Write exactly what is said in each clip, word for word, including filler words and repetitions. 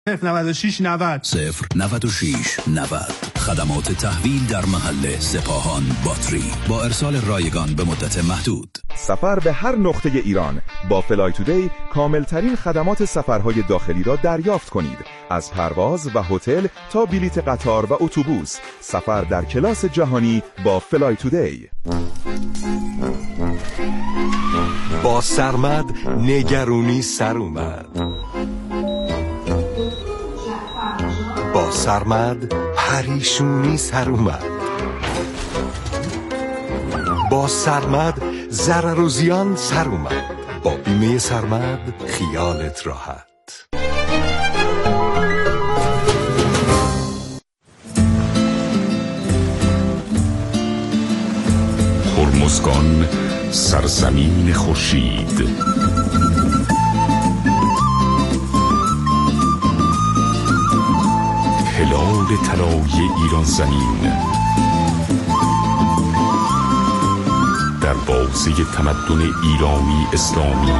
صفر نود و شش نود صفر نود و شش نود. خدمات تحویل در محل سپاهان باتری با ارسال رایگان به مدت محدود. سفر به هر نقطه ایران با فلای تودی کاملترین خدمات سفرهای داخلی را دریافت کنید. از پرواز و هتل تا بلیت قطار و اتوبوس، سفر در کلاس جهانی با فلای تودی. با سرمد نگرونی سر اومد. با سرمد پریشونی سر اومد. با سرمد ضرر و زیان سر اومد. با بیمه سرمد خیالت راحت. هرمزگان سرزمین خورشید، هلال طلایی ایران زمین، در بازی تمدن ایرانی اسلامی.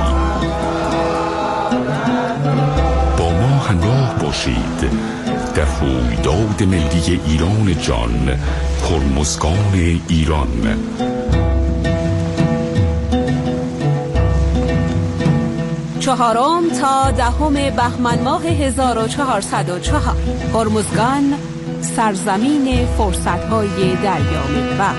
با ما همراه باشید در رویداد ملی ایران جان، هرمزگان ایران. چهارم تا دهم بهمن ماه هزار و چهارصد و چهار، هرمزگان سرزمین فرصت‌های دریا محور.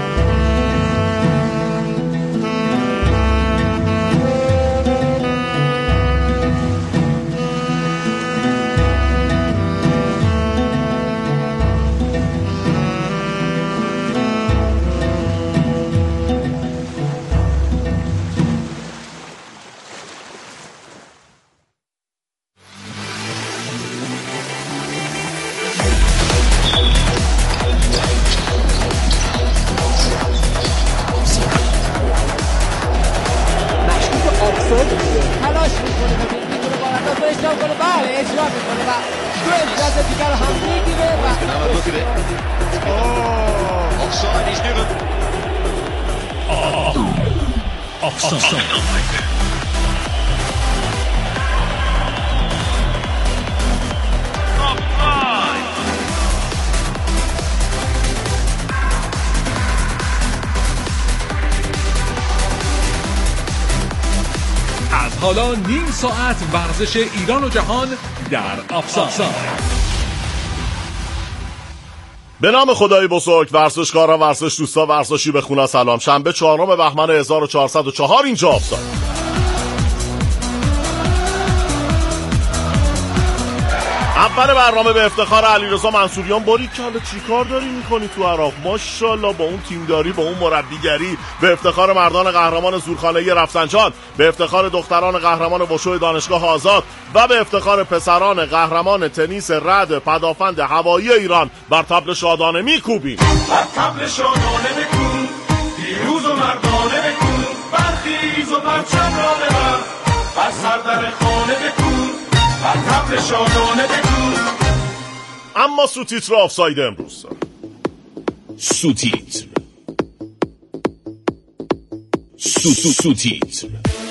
حالا نیم ساعت ورزش ایران و جهان در آفساید. به نام خدای بزرگ، ورزشکاران، ورزش دوستا، ورزشی به خونه سلام. شنبه چهارم بهمن هزار و چهارصد و چهار اینجا آفساید. اول برنامه به افتخار علیرضا منصوریان. باریکلا چیکار داری میکنی تو عراق؟ ماشاءالله با اون تیمداری، با اون مربیگری. به افتخار مردان قهرمان زورخانه رفسنجان، به افتخار دختران قهرمان وشو دانشگاه آزاد و به افتخار پسران قهرمان تنیس رد پدافند هوایی ایران بر طبل شادانه میکوبیم. بر طبل شادانه بکوب، پیروز و مردانه بکوب، برخیز و پرچم را ببر، بر سردر خانه بکوب، بر طبل شادانه بکوب. اما سوتیتر آفساید امروز. سوتیتر سو سو سوتیتر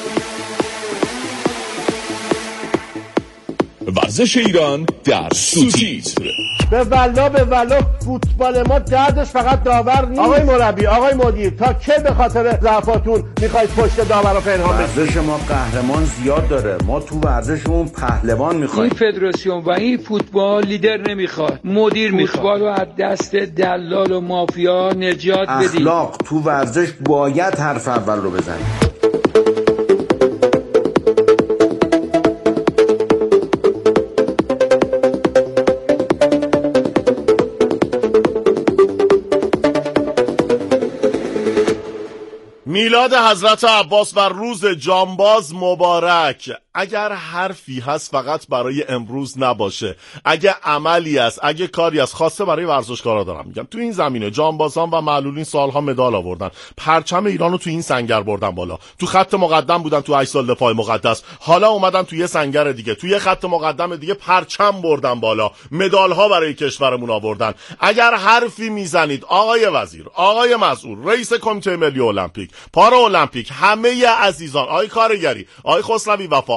ورزش ایران در سوتیتر. به والله به والله فوتبال ما دردش فقط داور نیست. آقای مربی، آقای مدیر، تا کی به خاطر ضعفاتون میخواید پشت داور رو پنهان بکنید؟ ورزش ما قهرمان زیاد داره، ما تو ورزشمون پهلوان میخوایم. این فدراسیون و این فوتبال لیدر نمیخواد، مدیر میخواد. فوتبال رو از دست دلال و مافیا نجات بدید. اخلاق تو ورزش باید حرف اول رو بزنید. میلاد حضرت عباس و روز جانباز مبارک. اگر حرفی هست فقط برای امروز نباشه، اگه عملی است، اگه کاری است، خاصه برای ورزشکارا دارم میگم. تو این زمینه جانبازان و معلولین سالها مدال آوردن، پرچم ایرانو تو این سنگر بردن بالا، تو خط مقدم بودن تو هشت سال دفاع مقدس، حالا اومدن تو یه سنگر دیگه، تو یه خط مقدم دیگه پرچم بردن بالا، مدال ها برای کشورمون آوردن. اگر حرفی میزنید آقای وزیر، آقای مسئول، رئیس کمیته ملی المپیک، پارا المپیک، همه عزیزان، آقای کارگری، آقای خسروی وفا،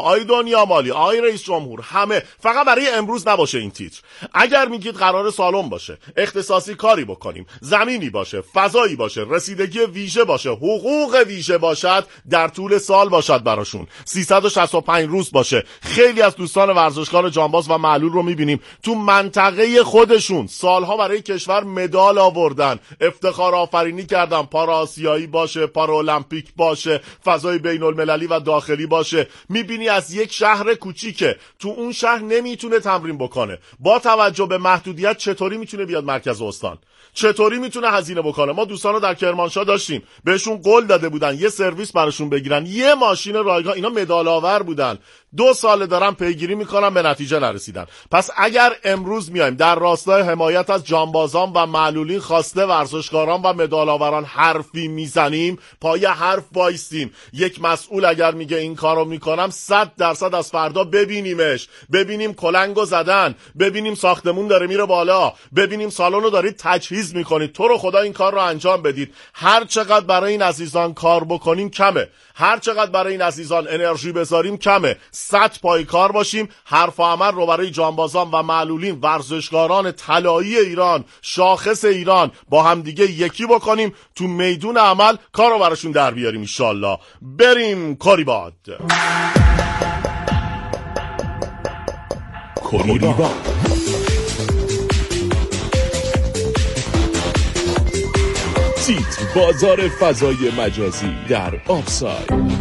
آی دنیا مالی، آی رئیس جمهور، همه فقط برای امروز نباشه این تیتر. اگر میگید قرار سالن باشه، اختصاصی کاری بکنیم، زمینی باشه، فضایی باشه، رسیدگی ویژه باشه، حقوق ویژه باشد، در طول سال باشد براشون، سیصد و شصت و پنج روز باشه. خیلی از دوستان ورزشکار جانباز و معلول رو میبینیم تو منطقه خودشون سالها برای کشور مدال آوردن، افتخار آفرینی کردن، پارا آسیایی باشه، پارا المپیک باشه، فضای بین المللی و داخلی باشه. میبینی از یک شهر کوچیکه تو اون شهر نمیتونه تمرین بکنه، با توجه به محدودیت چطوری میتونه بیاد مرکز استان، چطوری میتونه هزینه بکنه. ما دوستانو در کرمانشاه داشتیم، بهشون قول داده بودن یه سرویس براشون بگیرن، یه ماشین رایگان، اینا مدال آور بودن، دو سال دارن پیگیری میکنن، به نتیجه نرسیدن. پس اگر امروز میایم در راستای حمایت از جانبازان و معلولین، خواسته ورزشکاران و مدال آوران حرفی میزنیم، پای حرف وایسیم. یک مسئول اگر میگه این کارو میکنم، صد درصد از فردا ببینیمش، ببینیم کلنگو زدن، ببینیم ساختمون داره میره بالا، ببینیم سالن رو دارید تجهیز میکنید. تو رو خدا این کار رو انجام بدید. هر چقدر برای این عزیزان کار بکنیم کمه، هر چقدر برای این عزیزان انرژی بذاریم کمه. صد پای کار باشیم، حرف و عمل رو برای جانبازان و معلولین، ورزشکاران طلایی ایران، شاخص ایران با هم دیگه یکی بکنیم، تو میدون عمل کار رو براشون در بیاریم ان شاء الله. بریم کاری باد. کاری باد. تیتر بازار فضای مجازی در آفساید.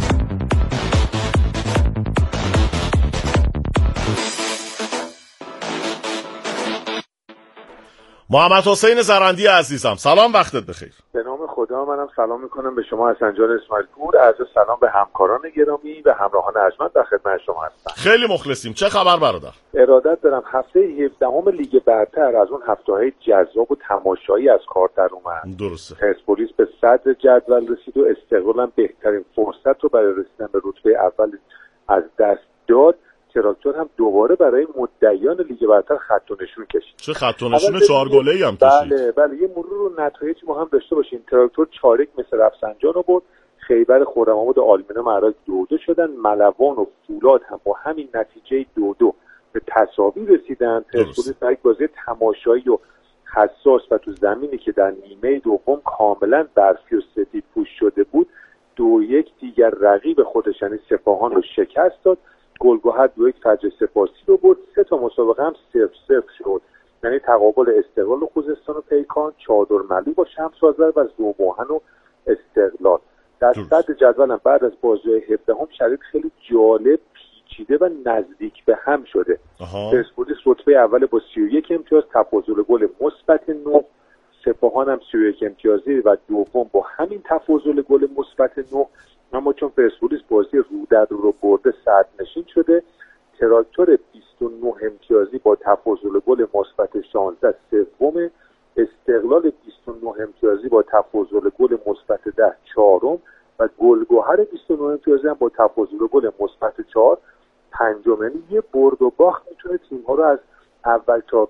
محمد حسین زرندی عزیزم، سلام، وقتت بخیر. به نام خدا، منم سلام میکنم به شما حسن جان اسماعیل پور. عرض سلام به همکاران گرامی و همراهان ارجمند در خدمت شما هستم. خیلی مخلصیم. چه خبر برادر؟ ارادت دارم. هفته هفدهم لیگ برتر از اون هفته‌های جذاب و تماشایی از کار در اومد. درسته. پرسپولیس به صدر جدول رسید و استقلالاً بهترین فرصت رو برای رسیدن به رتبه اول از دست داد. تراکتور هم دوباره برای مدعیان لیگ برتر خط و نشون کشید. چه خط و نشون چهار گله‌ای هم کشید. بله بله، یه مرور و نتایج ما هم داشته باشیم. تراکتور چارک مثل رفسنجان رو برد، خیبر خرم‌آباد و آلمینو معراج دو دو شدن، ملوان و فولاد هم با همین نتیجه دو دو به تساوی رسیدن. پرسپولیس برای بازی تماشایی و حساس و تو زمینی که در نیمه دوم کاملا برفی و سفید پوش شده بود، دو یک دیگر رقیب خودش یعنی سپاهان رو شکست داد. گلگهر دو یک فجر سپاسی رو برد. سه تا مسابقه هم صفر صفر شد، یعنی تقابل استقلال و خوزستان و پیکان، چادرملو با شمس آذر و ذوباهن و استقلال. در صدر جدول هم بعد از بازی هفدهم شرایط خیلی جالب، پیچیده و نزدیک به هم شده. پرسپولیس رتبه اول با سی و یک امتیاز، تفاضل گل مثبت نه. سپاهان هم سی و یک امتیازی و دوم با همین تفاضل گل مثبت نه. اما چون پرسپولیس بازی رو در رو رو برده صدرنشین شده. تراکتور بیست و نه امتیازی با تفاضل گل مثبت شانزده سوم. استقلال بیست و نه امتیازی با تفاضل گل مثبت ده چهارم و گلگهر بیست و نه امتیازی هم با تفاضل گل مثبت چهار پنجم. یعنی یه برد و باخت میتونه تیم‌ها رو از اول تا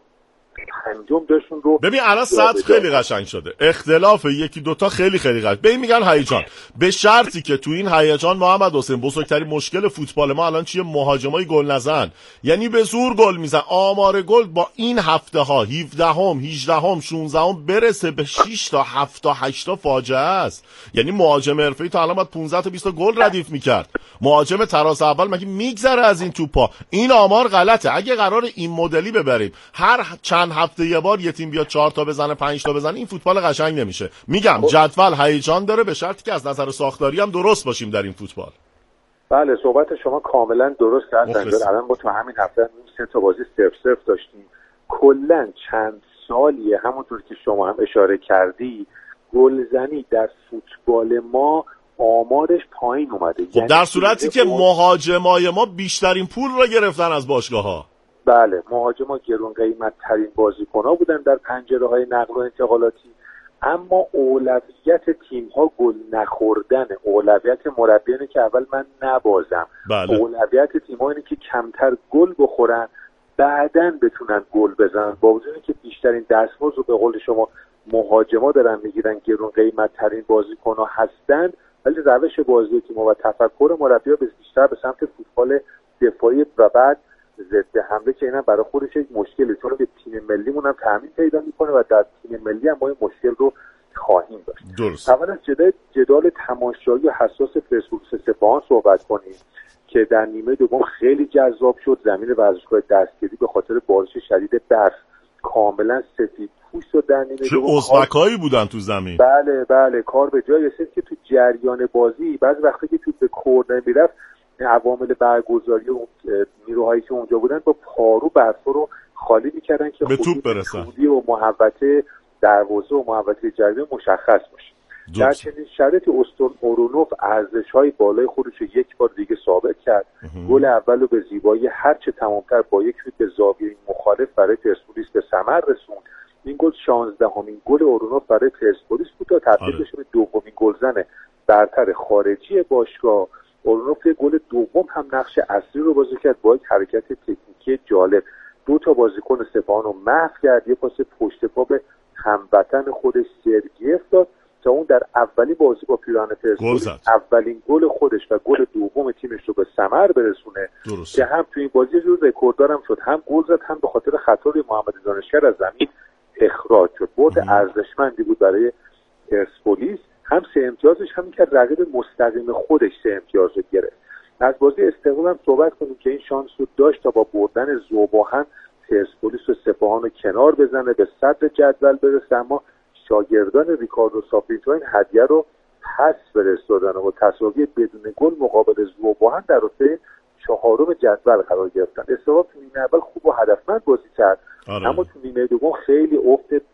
پنجم داشون رو ببین الان سطح خیلی قشنگ شده، اختلاف یکی دوتا خیلی خیلی قشنگ. به این میگن هیجان، به شرطی که تو این هیجان محمد حسین بزرگترین مشکل فوتبال ما الان چیه؟ مهاجمای گل نزن، یعنی به زور گل میزن. آمار گل با این هفته ها هفدهم هجدهم شانزدهم برسه به شش تا هفت تا هشت تا فاجعه است. یعنی مهاجم حرفه‌ای تا الان باید پانزده تا بیست تا گل ردیف میکرد. مهاجم تراس اول مگه میگذره از این توپا؟ این آمار غلطه. اگه قرار این مدلی ببریم هر چند هفته یه بار یه تیم بیاد چهار تا بزنه پنج تا بزنه، این فوتبال قشنگ نمیشه. میگم جدول هیجان داره، به شرطی که از نظر ساختاری هم درست باشیم در این فوتبال. بله صحبت شما کاملا درست است. الان ما تو همین هفته سه تا بازی صفر صفر داشتیم. کلا چند سالیه همونطور که شما هم اشاره کردی گلزنی در فوتبال ما آمارش پایین اومده. خب در صورتی که مهاجمای ما بیشترین پول را گرفتن از باشگاه‌ها. بله مهاجما گرون قیمت ترین بازیکن‌ها بودن در پنجره‌های نقل و انتقالاتی، اما اولویت تیم‌ها گل نخوردن، اولویت مربیانه که اول من نبازم. بله. اولویت تیم‌ها اینه که کمتر گل بخورن بعداً بتونن گل بزنن، با وجودی که بیشترین دستمزد رو به قول شما مهاجما دارن میگیرن، گرون قیمت ترین بازیکن‌ها هستن، ولی روش بازی تیم‌ها و تفکر مربی‌ها بیشتر به سمت فوتبال دفاعی و بعد ضد حمله که اینا برای خودش یک مشکلی، چون به تیم ملیمون هم تامین پیدا میکنه و در تیم ملی هم ما این مشکل رو خواهیم داشت. درست. اول از جدال جدال تماشایی و حساس پرسپولیس سپاهان صحبت کنیم که در نیمه دوم خیلی جذاب شد. زمین ورزشگاه دستگیری به خاطر بارش شدید برف کاملا سفید پوش شد در نیمه چه دوم. ازبکایی بودن تو زمین. بله بله کار به جای رسید که تو جریان بازی بعضی وقتی که تو به کورنر میرفت عوامل برگزاری و نیروهایی که اونجا بودن با پارو برف رو خالی میکردن که به توپ برسن و محوطه دروازه و محوطه جریان مشخص باشه. در چنین شرایطی استون اورونوف ارزش‌های بالای خودش رو یک بار دیگه ثابت کرد. گل اول رو به زیبایی هرچه تمام‌تر با یک شوت به زاویه مخالف برای پرسپولیس به ثمر رسوند. این گل شانزدهمین گل اورونوف برای پرسپولیس بود تا تبدیل بشه به دومین گلزن برتر خارجی باشگاه. اورونوف گل دوم هم نقش اصلی رو بازی کرد با یک حرکت تکنیکی جالب. دو تا بازیکن سپاهان رو محو کرد، یه پاس پشت پا به هموطن خودش سرگیف داد تا اون در اولین بازی با پیراهن پرسپولیس اولین گل خودش و گل دوم تیمش رو به ثمر برسونه. درست. که هم تو این بازی جور رکورددارم شد، هم گل زد، هم به خاطر خطای محمد دانشگر از زمین اخراج شد. برد ارزشمندی بود برای پرسپولیس، هم سه امتیازش همین که رقیب مستقیم خودش سه امتیاز رو گرفت. از بازی استقلال هم صحبت کنیم که این شانس رو داشت تا با بردن ذوب‌آهن پرسپولیس و سپاهان رو کنار بزنه، به صدر جدول برسه، اما شاگردان ریکاردو ساپینتو این هدیه رو پس فرستادن و تساوی بدون گل مقابل ذوب‌آهن در رتبه چهارم جدول قرار گرفتن. استقلال تو نیمه اول خوب و هدفمند بازی کرد، آره. اما تو نیمه دوم خیلی افت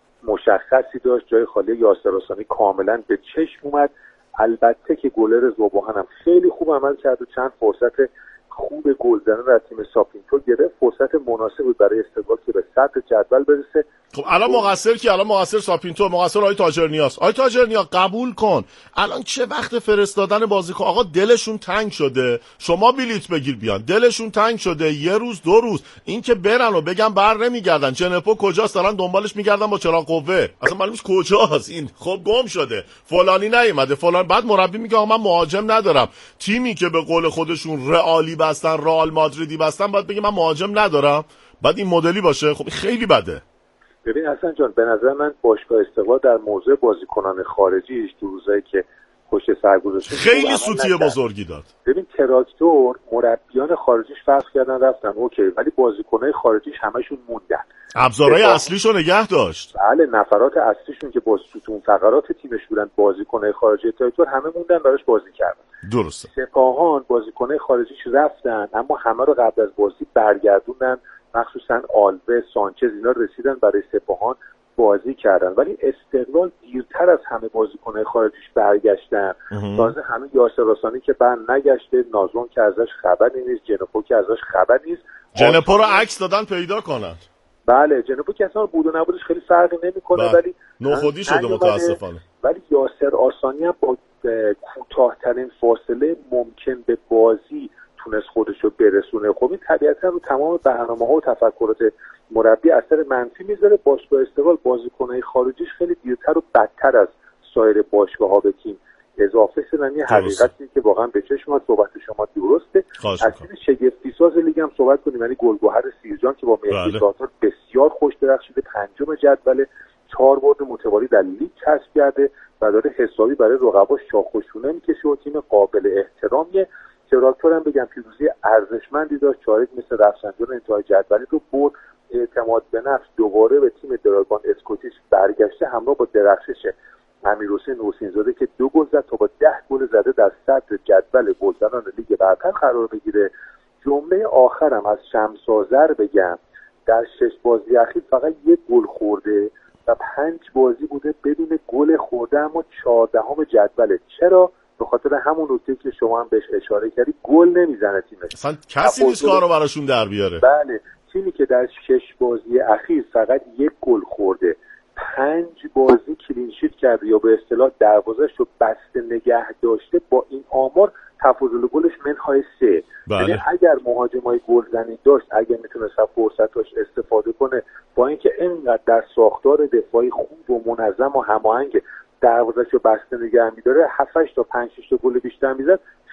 مشخصی داشت. جای خالی یاسر حسینی کاملا به چشم اومد. البته که گلر ذوب‌آهن هم خیلی خوب عمل کرد و چند فرصت خوب گلزنی در تیم ساپینتو گرفت. فرصت مناسب بود برای استقلال که به صدر جدول برسه. خب الان مقصر کی؟ الان مقصر ساپینتو، مقصر آقای تاجرنیاس. آقای تاجرنیا قبول کن الان چه وقت فرستادن بازیکن؟ آقا دلشون تنگ شده، شما بلیت بگیر بیان. دلشون تنگ شده یه روز دو روز، این که برن و بگن بر نمیگردن. جنپو کجاست؟ دارن دنبالش میگردن با چراغ قوه، اصلا معلوم نیست کجاست. این خب گم شده، فلانی نیومده، فلان. بعد مربی میگه آقا من مهاجم ندارم. تیمی که به قول خودشون رئالی بستن، رئال مادریدی بستن، بعد بگه من مهاجم ندارم. بعد این مدلی باشه، خب خیلی بده. ببین حسن جان، به نظر من باشگاه استقلال در موضوع بازیکنان خارجیش دو روزایی که پشت سر گذاشته خیلی سوتی بزرگی داد. ببین تراکتور مربیان خارجیش فرق کردن رفتن اوکی، ولی بازیکنای خارجیش همشون موندن. ابزارهای اصلیشو نگه داشت. بله، نفرات اصلیشون که با ستون فقرات تیمش بودن بازیکنای خارجی تراکتور همه موندن براش بازی کردن. درسته. سپاهان بازیکنای خارجیش رفتن، اما همه رو قبل از بازی برگردوندن، مخصوصا آلوه، سانچز، اینا رسیدن برای سپاهان بازی کردن. ولی استقلال دیرتر از همه بازیکن‌های خارجیش برگشتن. تازه همه یاسر رسانی که بر نگشته، نازون که ازش خبری نیست، جنپو که ازش خبری نیست. جنپو رو عکس دادن پیدا کنن. بله، جنپو که اصلا بود و نبودش خیلی فرقی نمی‌کنه، ولی نوخودی شده متاسفانه. ولی یاسر آسانی هم با کوتاه‌ترین فاصله ممکن به بازی تونست خودش رو برسونه. خب این طبیعتا رو تمام برنامه‌ها و تفکرات مربی اثر منفی میذاره. باشگاه استقلال بازیکن‌های خارجیش خیلی دیرتر و بدتر از سایر باشگاه‌ها به تیم اضافه شدن. این حقیقتی که واقعا به چشم اومد. صحبت شما درسته. از تیم شگفتی ساز لیگ هم صحبت کنیم، یعنی گلگهر سیرجان که با مهدی ساتار بسیار خوش درخشیده، پنجم جدول، چهار برد متوالی در لیگ کسب کرده و داره حسابی برای رقبا شاخوشونه میکشه و تیم قابل احترامیه. تراکتور هم بگم پیروزی ارزشمندی داشت، چارک مثل رفسنجان انتهای جدولی رو برد. اعتماد به نفس دوباره به تیم دراگان اسکوتیش برگشته، همراه با درخشش امیرحسین نوسینزاده که دو گل زد تا با ده گل زده در صدر جدول گلزنان لیگ برتر قرار بگیره. جمله آخرم از شمس آذر بگم، در شش بازی اخیر فقط یک گل خورده و پنج بازی بوده بدون گل خورده، اما چهاردهم جدوله. چرا؟ به خاطر همون نکته که شما هم بهش اشاره کردی، گل نمیزنه تیمش. اصلا کسی نیست کارو براشون در بیاره. بله، تیمی که در شش بازی اخیر فقط یک گل خورده، پنج بازی کلین شیت کرده یا به اصطلاح دروازه‌اش رو بسته نگه داشته، با این آمار تفاضل گلش منهای سه. یعنی اگر مهاجمای گلزنی داشت، اگر میتونست از فرصتاش استفاده کنه، با اینکه اینقدر در ساختار دفاعی خوب و منظم و هماهنگ دروازه‌شو بسته نگه می‌داره، هفت تا پنج شش تا گل بیشتر می‌زد،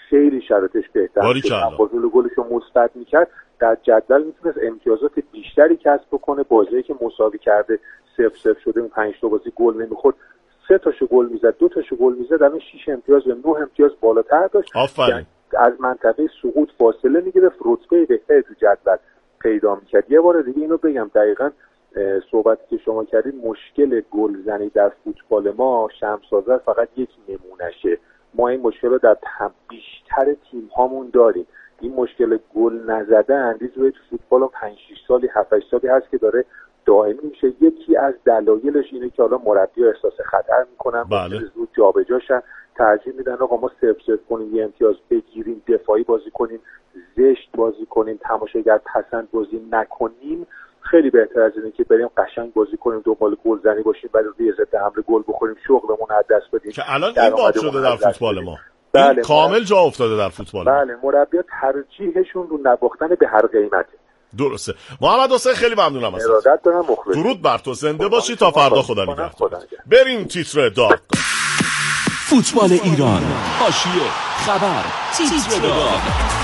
خیلی شرایطش بهتر شد، تفاضل گلش رو مثبت میکرد، در جدول میتونست امتیازات بیشتری کسب بکنه. بازی که مساوی کرده صفر صفر شده، اون پنج تا بازی گل نمیخورد، سه تاشو گل میزد، دو تاشو گل میزد، الان شش امتیاز و نه امتیاز بالاتر داشت. آفرین. از منطقه سقوط فاصله میگرفت، رتبه بهتری تو جدول پیدا میکرد. یه بار دیگه اینو بگم، دقیقاً صحبتی که شما کردید، مشکل گلزنی در فوتبال ما، شمس آذر فقط یک نمونشه. ما این مشکل رو در بیشتر تیم هامون داریم. این مشکل گل نزدن روی فوتبال هم پنج شش سالی هفت هشت سالی هست که داره دائمی میشه. یکی از دلایلش اینه که حالا مربی‌ها احساس خطر میکنن، بله. زود جابجاشن، ترجیح میدن آقا ما صفر صفر کنیم، یه امتیاز بگیریم، دفاعی بازی کنیم، زشت بازی کنیم، تماشاگر پسند بازی نکنیم. خیلی بهتر از اینه که بریم قشنگ بازی کنیم، دنبال گلزنی باشیم، بعد روی ضد حمله گل بخوریم، شغلمون از دست بدیم که الان این باب شده در فوتبال ما. بله، این کامل جا افتاده در فوتبال. بله، مربی‌ها ترجیحشون رو نباختن به هر قیمته. درسته. محمد حسین خیلی ممنونم ازت. ارادت دارم، مخلص. درود بر تو، زنده باشی تا فردا. خدا نگهدار. بریم تیتر داغ. فوتبال ایران، حاشیه، خبر، تیتر داغ.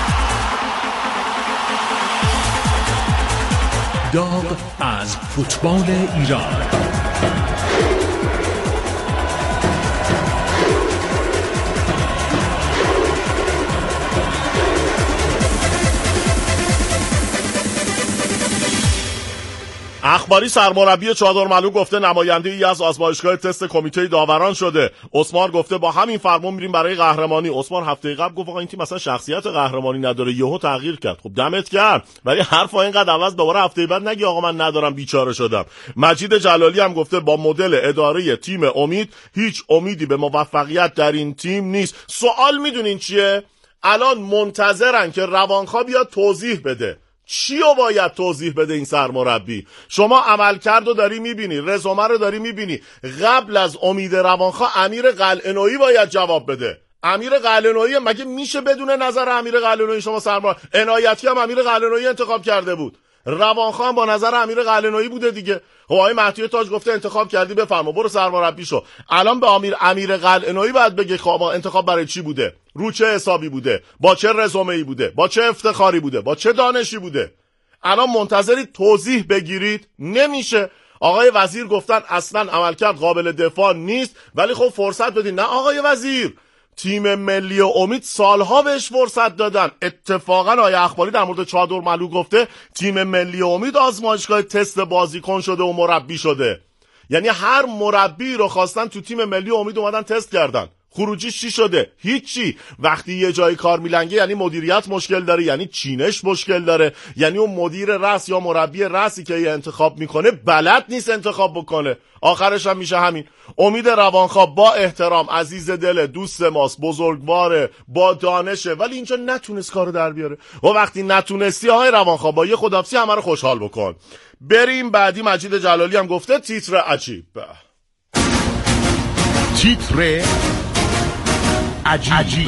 داغ از فوتبال ایران. اخباری سرمربی چادرملو گفته نماینده‌ای از آزمایشگاه تست کمیته داوران شده. عثمان گفته با همین فرمان میریم برای قهرمانی. عثمان هفته قبل گفت آقا این تیم مثلا شخصیت قهرمانی نداره، یهو تغییر کرد. خب دمت گرم، ولی حرفا اینقدر عوض دوباره هفته بعد نگی آقا من ندارم بیچاره شدم. مجید جلالی هم گفته با مدل اداره تیم امید هیچ امیدی به موفقیت در این تیم نیست. سوال میدونین چیه؟ الان منتظرن که روانخواه بیاد توضیح بده. چی رو باید توضیح بده این سرمربی؟ شما عملکرد رو داری میبینی، رزومه رو داری میبینی. قبل از امید روانخواه امیر قلعه‌نویی باید جواب بده. امیر قلعه‌نویی مگه میشه بدون نظر امیر قلعه‌نویی شما سرمربی؟ عنایتی هم امیر قلعه‌نویی انتخاب کرده بود، روانخواه هم با نظر امیر قلعه‌نویی بوده دیگه. خب آقای مهدی تاج گفته انتخاب کردی بفرما برو سرمربی شو. الان به امیر امیر قلعه‌نویی باید بگه خب انتخاب برای چی بوده، رو چه حسابی بوده، با چه رزومه‌ای بوده، با چه افتخاری بوده، با چه دانشی بوده. الان منتظرید توضیح بگیرید؟ نمیشه. آقای وزیر گفتن اصلا عملکرد قابل دفاع نیست، ولی خب فرصت بدین. نه آقای وزیر، تیم ملی و امید سالها بهش فرصت دادن. اتفاقا آقای اخباری در مورد چادرملو گفته تیم ملی و امید آزمایشگاه تست بازیکن شده و مربی شده. یعنی هر مربی رو خواستن تو تیم ملی و امید اومدن تست کردن. خروجیش چی شده؟ هیچی. وقتی یه جای کار میلنگه یعنی مدیریت مشکل داره، یعنی چینش مشکل داره، یعنی اون مدیر رأس یا مربی رأسی که یه انتخاب میکنه بلد نیست انتخاب بکنه. آخرش هم میشه همین. امید روانخواه با احترام عزیز دل، دوست ماست، بزرگواره، با دانشه، ولی اینجا نتونست کارو در بیاره. و وقتی نتونستی آقای روانخواه با یه خداحافظی همه رو خوشحال بکن. بریم بعدی. مجید جلالی هم گفته تیتر عجیب. تیتر عجیب, عجیب.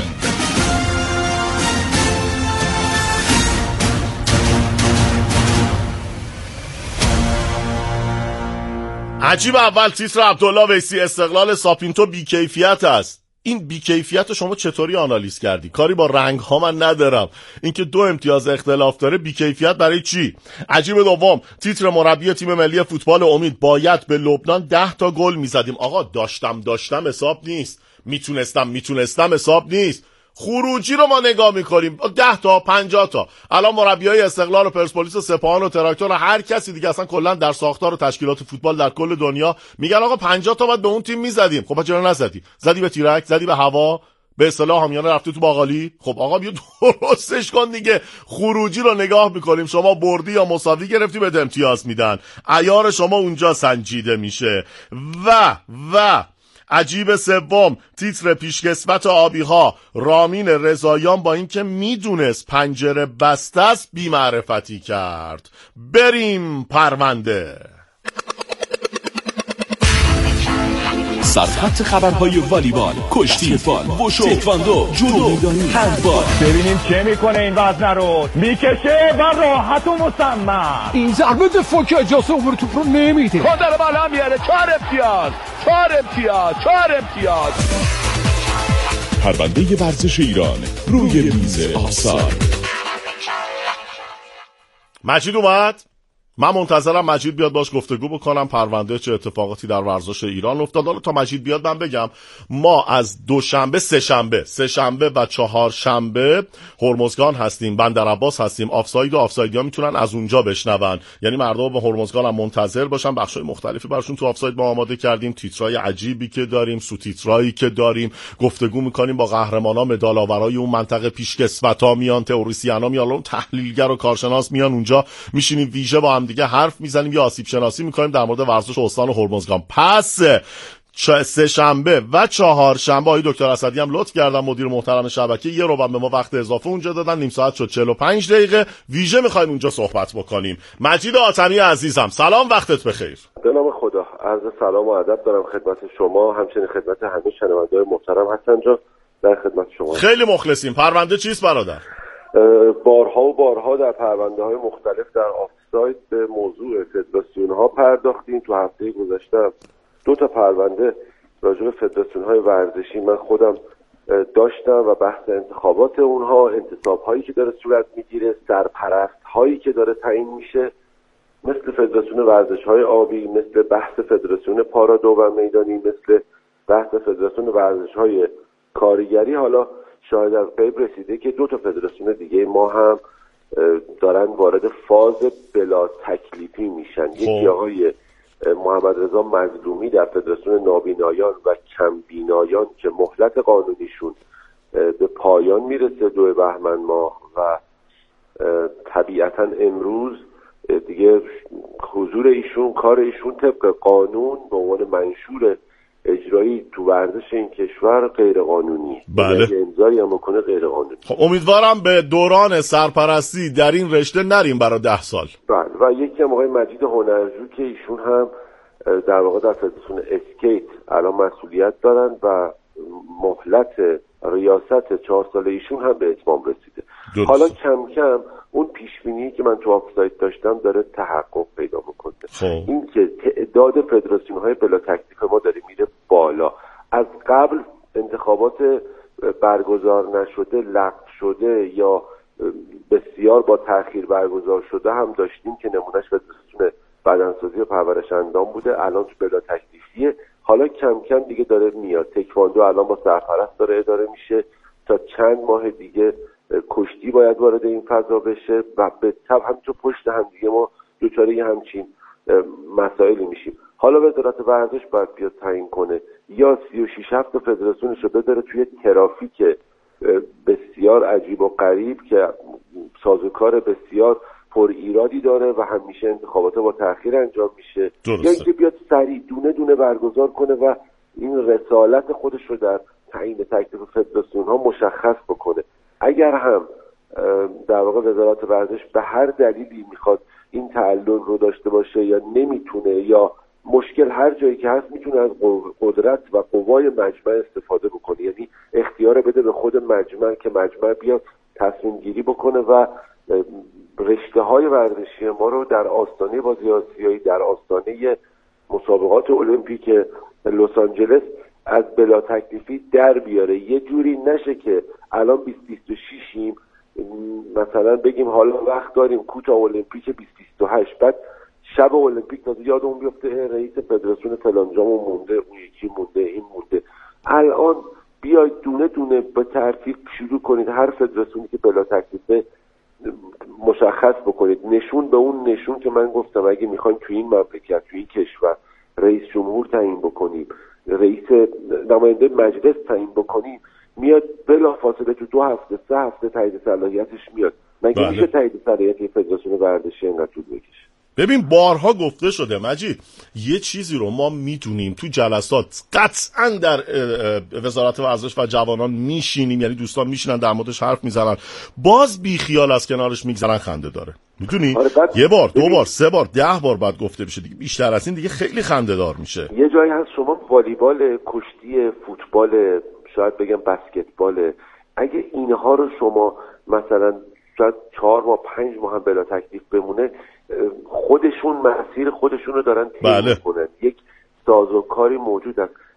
عجیب. اول تیتر عبدالله ویسی، استقلال ساپینتو بیکیفیت است. این بیکیفیت رو شما چطوری آنالیز کردی؟ کاری با رنگ ها من ندارم، اینکه دو امتیاز اختلاف داره بیکیفیت برای چی؟ عجیب دوم، تیتر مربی تیم ملی فوتبال امید باید به لبنان ده تا گل میزدیم. آقا داشتم داشتم حساب نیست، میتونستم میتونستم حساب نیست. خروجی رو ما نگاه میکنیم ده تا پنجاه تا. الان مربیای استقلال و پرسپولیس و سپاهان و تراکتور و هر کسی دیگه اصلا کلا در ساختار و تشکیلات فوتبال در کل دنیا میگن آقا پنجاه تا بعد به اون تیم میزدیم. خب چرا نزدی؟ زدی به تیرک، زدی به هوا، به اصطلاح همیانه رفتی تو باقالی. خب آقا بیا درستش کن دیگه. خروجی رو نگاه میکنیم، شما بردی یا مساوی گرفتی به امتیاز میدن، عیار شما اونجا سنجیده میشه. و و عجیب سوم، تیتر پیشکسوت آبی ها، رامین رضاییان با اینکه میدونست پنجره بسته است بی‌معرفتی کرد. بریم پرونده. سرخط خبرهای والیبال، کشتی فال، وشو، تکواندو، جودو میدانی، هندبال. ببینیم چه میکنه این وزنه رو. میکشه و راحت و مصمم. این ضربه دفاع که اجازه عمر توپ رو نمیده. خود داره بالا میاره. چهار امتیاز چهار امتیاز چهار امتیاز. پرونده ورزش ایران روی میز آفساید. مجید اومد؟ من منتظرم مجید بیاد باش گفتگو بکنم پرونده چه اتفاقاتی در ورزش ایران افتاد. حالا تا مجید بیاد من بگم ما از دوشنبه سه شنبه سه شنبه و چهار شنبه هرمزگان هستیم، بندر عباس هستیم. آفساید و آفسایدیا میتونن از اونجا بشنون، یعنی مردم به هرمزگان هم منتظر باشن. بخشای مختلفی براشون تو آفساید ما آماده کردیم، تیترای عجیبی که داریم، سو تیترایی که داریم، گفتگو میکنیم با قهرمانا، مدال آورای اون منطقه، پیشکسوتا میان، تئوریسینا میان، اون تحلیلگر و کارشناس میان اونجا، میشینیم ویژه با هم دیگه حرف میزنیم یا آسیب شناسی میکنیم در مورد ورزش استان هرمزگان. پس سه شنبه و چهار شنبه آقای دکتر اسدی هم لطف کردن، مدیر محترم شبکه، یه رو به ما وقت اضافه اونجا دادن، نیم ساعت شد چهل و پنج دقیقه ویژه میخوایم اونجا صحبت بکنیم. مجید آتمی عزیزم سلام، وقتت بخیر. به نام خدا، عرض سلام و ادب دارم خدمت شما، همچنین خدمت همه شنونده‌های محترم هستن جا در خدمت شما. خیلی مخلصیم. پرونده چیست برادر؟ بارها و بارها در پرونده‌های مختلف در آفساید به موضوع فدراسیون‌ها پرداختیم. تو هفته گذشته دو تا پرونده راجع به فدراسیون‌های ورزشی من خودم داشتم و بحث انتخابات اونها، انتصاب‌هایی که داره صورت میگیره، سرپرست‌هایی که داره تعیین میشه، مثل فدراسیون ورزش‌های آبی، مثل بحث فدراسیون پارادو و میدانی، مثل بحث فدراسیون ورزش‌های کارگری. حالا شاید از غیب رسیده که دو تا فدراسیون دیگه ما هم دارن وارد فاز بلا تکلیفی میشن. یکی آقای محمد رضا مظلومی در فدراسیون نابینایان و کمبینایان که مهلت قانونیشون به پایان میرسه دو بهمن ماه و طبیعتا امروز دیگه حضور ایشون، کار ایشون طبق قانون به عنوان منشور اجرایی تو ورزش این کشور غیر قانونی. بله. امضایی هم بکنه غیر قانونی. خب امیدوارم به دوران سرپرستی در این رشته نریم برای ده سال. بله. و یکی هم آقای مجید هنرجو که ایشون هم در واقع در فدراسیون اسکیت الان مسئولیت دارن و مهلت ریاست چهار ساله ایشون هم به اتمام رسیده. درست. حالا کم کم اون پیشبینی که من تو آفساید داشتم داره تحقق پیدا میکنه. این که تعداد فدراسیون های بلا تکلیف ما داره میره بالا. از قبل انتخابات برگزار نشده، لغو شده یا بسیار با تأخیر برگزار شده هم داشتیم که نمونهش فدراسیون بدنسازی و پرورش اندام بوده، الان تو بلا تکلیفیه. حالا کم کم دیگه داره میاد. تکواندو الان با سرپرست داره اداره میشه، تا چند ماه دیگه کشتی باید وارد این فضا بشه و به تبع همینطور پشت هم دیگه ما دوچاره همچین مسائلی میشیم. حالا وزارت ورزش باید بیاد تعیین کنه یا سی و شش هفت فدراسیونش رو بذاره توی ترافیک بسیار عجیب و غریب که سازوکار بسیار پر ایرادی داره و همیشه انتخابات با تأخیر انجام میشه. درسته. یا اینکه بیاد سریع دونه دونه برگزار کنه و این رسالت خودش رو در تعیین تکلیف فدراسیون ها مشخص بکنه. اگر هم در واقع وزارت ورزش به هر دلیلی میخواد این تعلل رو داشته باشه یا نمیتونه یا مشکل هر جایی که هست میتونه از قدرت و قوای مجمع استفاده بکنه، یعنی اختیار بده به خود مجمع که مجمع بیاد تصمیم گیری بکنه و رشته های ورزشی ما رو در آستانه بازی آسیایی، در آستانه مسابقات المپیک لس آنجلس از بلا تکلیفی در بیاره. یه جوری نشه که الان بیست بیست و ششیم مثلا بگیم حالا وقت داریم کوتا المپیک بیست بیست و هشت، بعد شب المپیک تازه یادمون بیفته رئیس فدراسیون فلانجامون مونده، اون یکی مونده، این مونده. الان بیاید دونه دونه به ترتیب شروع کنید، هر فدراسیونی که بلا تکلیفه مشخص بکنید، نشون به اون نشون که من گفتم اگه میخوایم توی این مملکت، توی این کشور رئیس جمهور تعیین بکنیم، رئیس نماینده مجلس تعیین بکنیم، میاد بلا فاصله تو دو هفته سه هفته تایید صلاحیتش میاد. مگه بله. میشه تایید صلاحیت فدراسیون ورزشی اینقدر طول بکشه؟ ببین بارها گفته شده مجید، یه چیزی رو ما میدونیم تو جلسات قطعا در وزارت ورزش و جوانان میشینیم، یعنی دوستان میشینن در موردش حرف میزنن، باز بی خیال از کنارش میگذرن، خنده داره. میدونی آره یه بار دو بار سه بار ده بار بعد گفته بشه دیگه، بیشتر از این دیگه خیلی خنده دار میشه. یه جایی هست شما والیبال، کشتی، فوتبال، شاید بگم بسکتبال، اگه اینها رو شما مثلا شاید چهار ماه پنج ماه هم بلا تکلیف بمونه، خودشون مسیر خودشون رو دارن طی بله. میکنن، یک سازوکاری موجود است.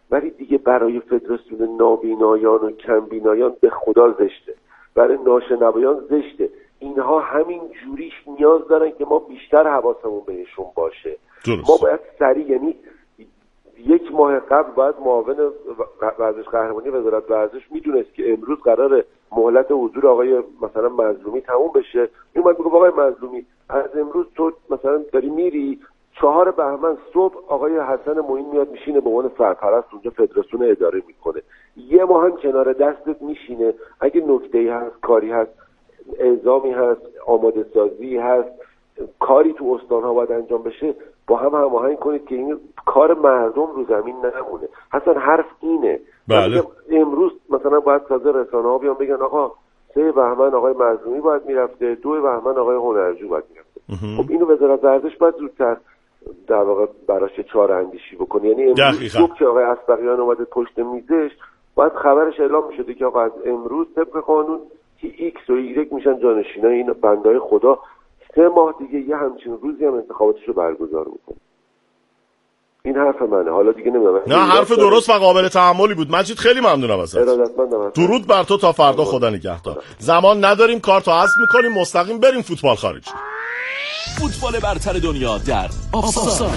ولی دیگه برای فدراسیون نابینایان و کمبینایان به خدا زشته، برای ناشنوایان زشته. اینها همین جوریش نیاز دارن که ما بیشتر حواسمون بهشون باشه. درست. ما باید سریع، یعنی یک ماه قبل باید معاون ورزش قهرمانی وزارت ورزش میدونست که امروز قراره مهلت حضور آقای مثلا مظلومی تموم بشه، میومد میگه آقای مظلومی از امروز تو مثلا داری میری، چهار بهمن صبح آقای حسن معین میاد میشینه به عنوان سرپرست اونجا فدراسیون اداره میکنه، یه ماه هم کنار دستت میشینه، اگه نکته‌ای هست، کاری هست، اعزامی هست، آماده سازی هست، کاری تو استان‌ها باید انجام بشه، با هم هماهنگ کنید که این کار مردم رو زمین نمونه. حسن حرف اینه. بله. امروز مثلا باید تازه رسانه‌ها بیان بگن آقا سه بهمن آقای مظلومی باید میرفته، دو بهمن آقای هنرجو باید میرفته. خب اینو وزارت ورزش باید زودتر در واقع براش چاره اندیشی بکنه. یعنی امروز صبح که آقای اسبقیان اومده پشت میزش باید خبرش اعلام میشده که آقا از امروز طبق قانون که ایکس و ایگرگ میشن جانشینای این بندای خدا، سه ماه دیگه یه همچین روزی هم انتخاباتش رو برگزار میکنه. این حرف منه، حالا دیگه نمیدونم. نه حرف درست و قابل تحملی بود. مجید خیلی ممنونم ازت. درود بر تو، تا فردا، خدا نگهدار. زمان نداریم، کارتو حذف میکنیم، مستقیم بریم فوتبال خارجی. فوتبال برتر دنیا در آفساید.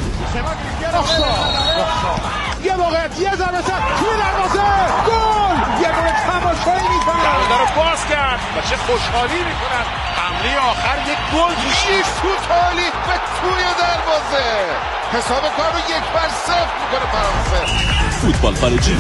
یه موقعیت، یه ضربه سر توی دروازه، گل! یه گل تماشایی می‌کنه. دروازه رو باز کرد و چه خوشحالی می‌کنن. حمله آخر یک گل میشه توتالی به توی دروازه. حساب کار رو یک بر صفر می‌کنه فرانسه. فوتبال خارجی.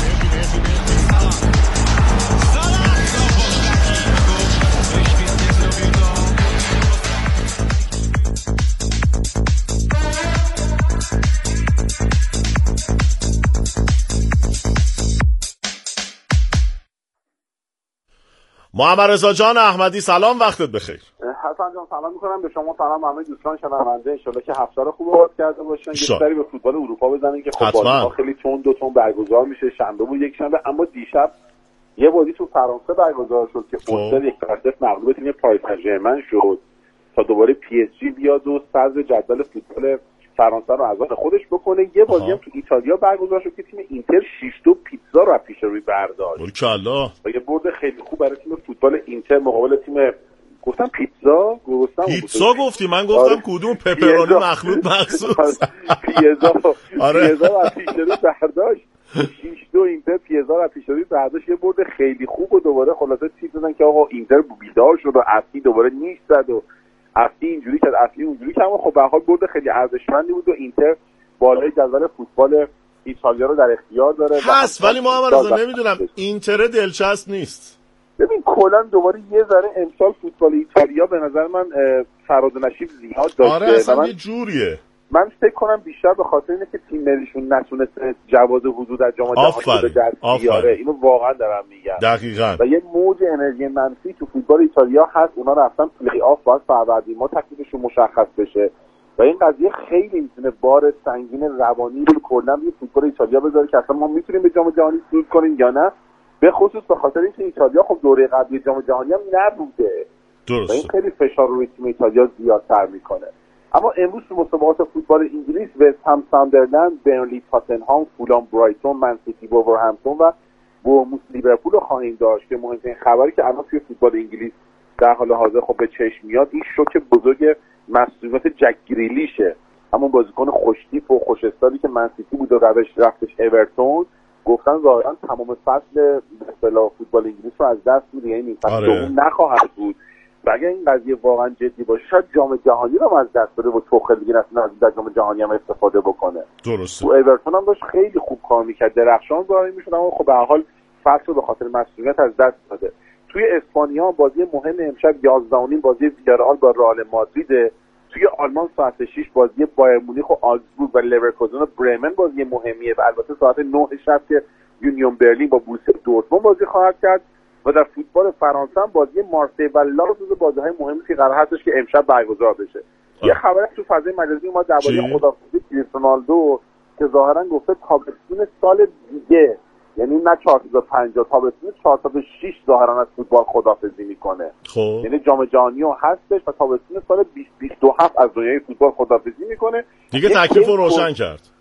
محمد رضا جان احمدی سلام، وقتت بخیر. حسن جان سلام میکنم به شما، سلام همه دوستان شنونده، ان شاءالله که هفته رو خوب آغاز کرده باشن، یه سری به فوتبال اروپا بزنیم که خب بازی‌ها خیلی تون دو تون برگزار میشه. شنبه بود یک شنبه، اما دیشب یه بازی تو فرانسه برگزار شد که اونجا یک طرف مغلوب تیم پاریس سن ژرمن شد تا دوباره پی اس جی بیاد و صدر جدول فوتبال فرانسه رو از آن خودش بکنه. یه بازی هم تو ایتالیا برگزار شد که تیم اینتر شش دو پیتزا رو از پیش روی برداشت. ماشاءالله. و یه برد خیلی خوب برای تیم فوتبال اینتر مقابل تیم، گفتم پیتزا، گفتم پیتزا گفتی، من گفتم آره. کدوم پپرونی مخلوط مخصوص پیتزا آره پیتزا از پیش روی برداشت. شش دو اینتر پیتزا رو از پیش روی برداشت، یه برد خیلی خوب و دوباره خلاصه چیز دادن که آقا اینتر بیدار شد و اصلی دوباره نیش زد و اصلی اینجوری کرد اصلی اونجوری کرد. اما خب به هر حال برد خیلی ارزشمندی بود و اینتر بالای جدول فوتبال ایتالیا رو در اختیار داره. هست ولی محمد رضا نمیدونم اینتر دلچسب نیست. ببین کلا دوباره یه ذره امسال فوتبال ایتالیا به نظر من فراز و نشیب زیاد داشته. آره اصلا یه جوریه. من فکر کنم بیشتر به خاطر اینه که تیم ملیشون نتونسته جواز حضور در جام جهانی رو دست بیاره. اینو واقعا دارم میگم. دقیقاً. و یه موج انرژی منفی تو فوتبال ایتالیا هست. اونا رفتن پلی آف، باید فروردین ما تکلیفشون مشخص بشه و این قضیه خیلی میتونه بار سنگین روانی رو کلا روی فوتبال ایتالیا بذاره که اصلا ما میتونیم به جام جهانی صعود کنیم یا نه، به خصوص به خاطر اینکه ایتالیا خب دوره قبلی جام جهانی هم نبوده. درست. و این خیلی فشار روی تیم ایتالیا زیادتر میکنه. اما امروز تو مسابقات فوتبال انگلیس وست هم ساندرلند، برنلی تاتنهام، فولام برایتون، من سیتی وولورهمپتون و بورنموث لیورپول رو خواهیم داشت که مهمترین خبری که الان توی فوتبال انگلیس در حال حاضر خب به چشم میاد این شوک بزرگ مسئولیت جک گریلیشه، همون بازیکن خوشتیپ و خوش استایلی که من سیتی بود و روش رفتش اورتون. گفتن ظاهرا تمام فصل به اصطلاح فوتبال انگلیس رو از دست میده، یعنی فصل دوم نخواهد بود. و اگر این قضیه واقعا جدی باشه شاید جام جهانی رو از دست بده و توخل دیگه نتونه از در جام جهانی هم استفاده بکنه. درسته. و اورتون هم داشت خیلی خوب کار میکرد، درخشان ظاهر میشد، اما خب به هر حال فصل رو به خاطر مسئولیت از دست داده. توی اسپانیا بازی مهم امشب یازده و نیم بازی ویارال با رئال مادرید. توی آلمان ساعت شش بازی بایر مونیخ و آلزبورگ و لورکوزن و برمن بازی مهمیه و البته ساعت نه شب که یونیون برلین با بوروسیا دورتموند بازی خواهد کرد. و در فوتبال فرانسه هم بازی مارسی و لاس از بازی‌های مهمی که قرار هستش که امشب برگزار بشه. یه خبری تو فضای مجازی ما درباره خداحافظی کریستیانو رونالدو که ظاهرا گفته تابستون سال دیگه، یعنی نه چهار تا پنجاه، تابستون چهار تا شش ظاهرا از فوتبال خداحافظی میکنه. خب یعنی جام جهانی هم هستش و تابستون سال بیست بیست و هفت از دنیای فوتبال خداحافظی میکنه. دیگه تکلیف رو روشن کرد.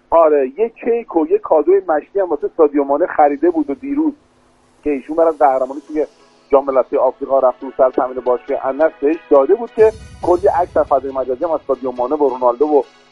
آره یه کیک و یه کادوی مشتی هم واسه سادیو مانه خریده بود و دیروز که ایشون برای قهرمانی توی جام ملت‌های آفریقا رفت رو سر تامین باشگاه النصر بهش داده بود که کلی عکس از فضای مجازی هم از سادیو مانه و رونالدو و